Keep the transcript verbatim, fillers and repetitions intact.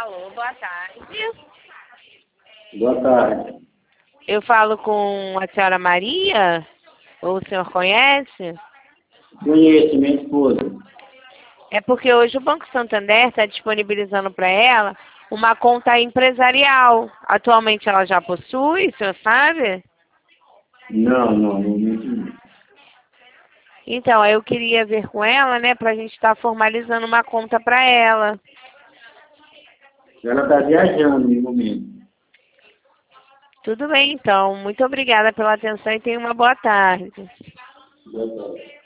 Alô, boa tarde. Boa tarde. Eu falo com a senhora Maria? Ou o senhor conhece? Conheço minha esposa. É porque hoje o Banco Santander está disponibilizando para ela uma conta empresarial. Atualmente ela já possui, o senhor sabe? Não, não, não me Então, eu queria ver com ela, né, para a gente estar formalizando uma conta para ela. Ela está viajando no momento. Tudo bem, então. Muito obrigada pela atenção e tenha uma boa tarde. Boa tarde.